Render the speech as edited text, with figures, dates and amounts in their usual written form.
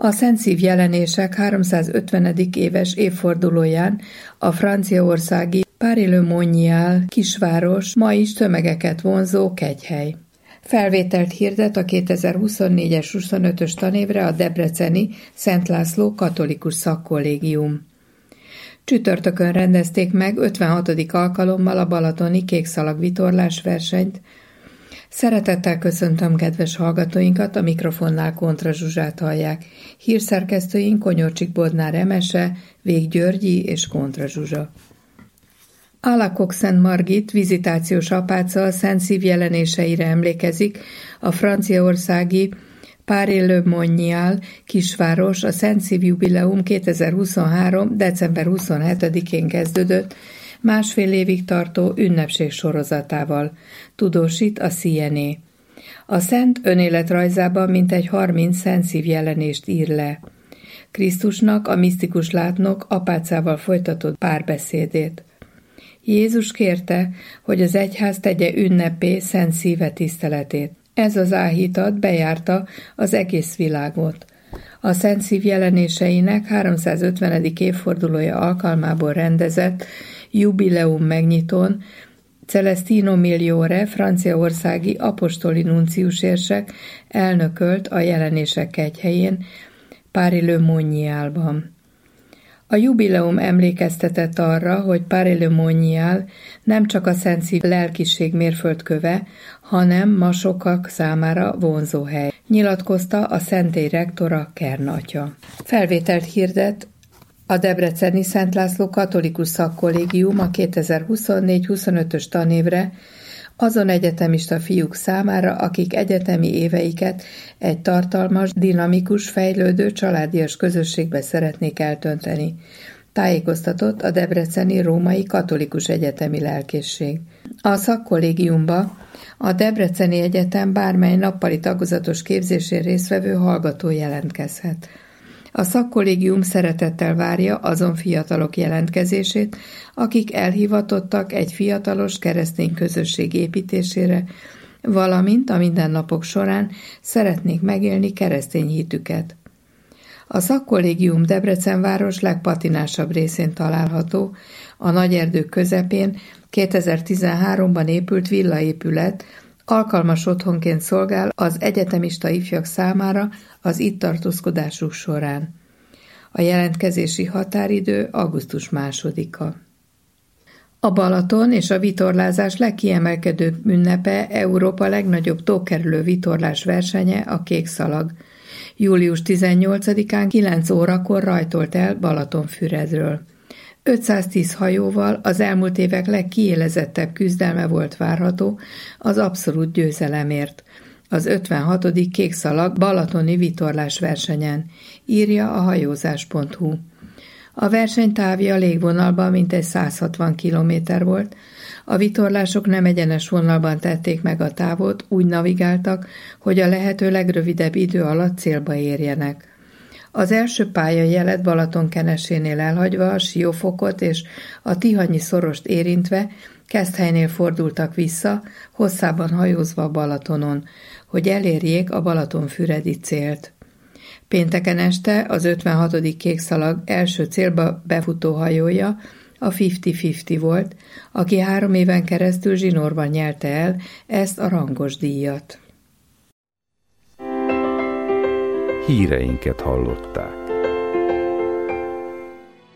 A Szent Szív jelenések 350. éves évfordulóján a franciaországi Paray-le-Monial kisváros ma is tömegeket vonzó kegyhely. Felvételt hirdet a 2024-es 25-ös tanévre a debreceni Szent László katolikus szakkollégium. Csütörtökön rendezték meg 56. alkalommal a balatoni kékszalag vitorlás versenyt. Szeretettel köszöntöm kedves hallgatóinkat, a mikrofonnál Kontra Zsuzsát hallják. Hírszerkesztőink Konyorcsik Bodnár Emese, Vég Györgyi és Kontra Zsuzsa. Alakok Szent Margit vizitációs apáca Szent Szív jelenéseire emlékezik a franciaországi Paray-le-Monial kisváros a Szent Szív jubileum 2023. december 27-én kezdődött, másfél évig tartó ünnepség sorozatával, tudósít a CNA. A szent önéletrajzában mintegy 30 Szent Szív jelenést ír le. Krisztusnak a misztikus látnok apácával folytatott párbeszédét. Jézus kérte, hogy az egyház tegye ünnepé Szent Szíve tiszteletét. Ez az áhítat bejárta az egész világot. A Szent Szív jelenéseinek 350. évfordulója alkalmából rendezett jubileum megnyitón Celestino Migliore, franciaországi apostoli nunciusérsek elnökölt a jelenések kegyhelyén, Paray-le-Monialban. A jubileum emlékeztetett arra, hogy Paray-le-Monial nem csak a Szent Szív lelkiség mérföldköve, hanem ma sokak számára vonzóhely, nyilatkozta a szentély rektora, Kern atya. Felvételt hirdet a debreceni Szent László katolikus szakkollégium a 2024-25-ös tanévre azon egyetemista fiúk számára, akik egyetemi éveiket egy tartalmas, dinamikus, fejlődő, családias közösségbe szeretnék eltönteni, tájékoztatott a debreceni Római Katolikus Egyetemi Lelkészség. A szakkollégiumba a Debreceni Egyetem bármely nappali tagozatos képzésén résztvevő hallgató jelentkezhet. A szakkollégium szeretettel várja azon fiatalok jelentkezését, akik elhivatottak egy fiatalos keresztény közösség építésére, valamint a mindennapok során szeretnék megélni keresztény hitüket. A szakkollégium Debrecenváros legpatinásabb részén található, a Nagyerdők közepén 2013-ban épült villaépület, alkalmas otthonként szolgál az egyetemista ifjak számára az itt tartózkodásuk során. A jelentkezési határidő augusztus 2-a. A Balaton és a vitorlázás legkiemelkedőbb ünnepe Európa legnagyobb tókerülő vitorlás versenye, a Kékszalag. Július 18-án 9 órakor rajtolt el Balatonfüredről. 510 hajóval az elmúlt évek legkiélezettebb küzdelme volt várható az abszolút győzelemért, az 56. Kékszalag balatoni vitorlás versenyen, írja a hajózás.hu. A verseny távja légvonalban mintegy 160 km volt, a vitorlások nem egyenes vonalban tették meg a távot, úgy navigáltak, hogy a lehető legrövidebb idő alatt célba érjenek. Az első pályajelet Balatonkenesénél elhagyva, a Siófokot és a Tihanyi szorost érintve Keszthelynél fordultak vissza, hosszában hajózva a Balatonon, hogy elérjék a balatonfüredi célt. Pénteken este az 56. Kékszalag első célba befutó hajója a 50-50 volt, aki 3 éven keresztül zsinórban nyelte el ezt a rangos díjat. Híreinket hallották.